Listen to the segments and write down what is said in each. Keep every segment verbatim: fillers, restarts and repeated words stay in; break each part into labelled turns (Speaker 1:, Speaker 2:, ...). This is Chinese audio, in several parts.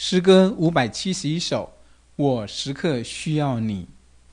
Speaker 1: 诗歌五百七十一首，我时刻需要你。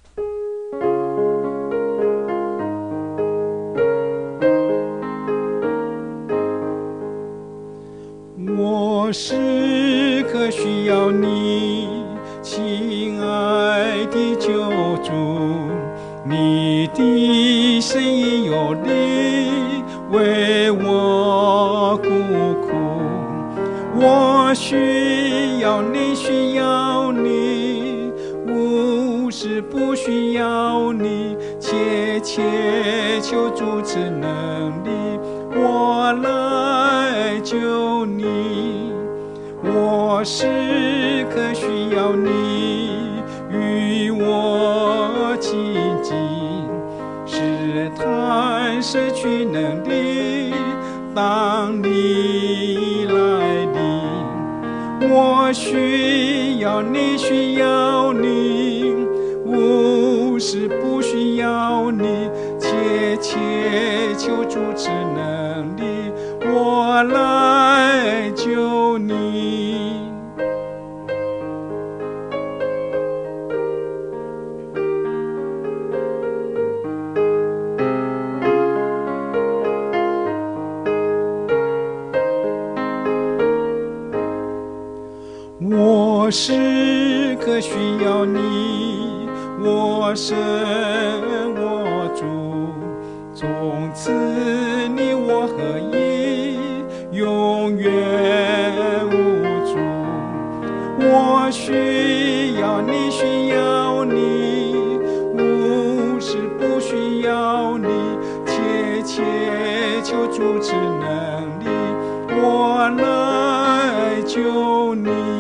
Speaker 1: 我时刻需要你，亲爱的救主，你的声音有力为我孤苦。我需要你，需要你，无时不需要你，切切求主赐能力，我来救你。我时刻需要你与我亲近，试探失去能力，当你来临。我需要你，需要你，无时不需要你，切切求主赐能力，我来救你。我时刻需要你，我神我主，从此你我合一，永远无阻。我需要你，需要你，无时不需要你，切切求主赐能力，我来救你。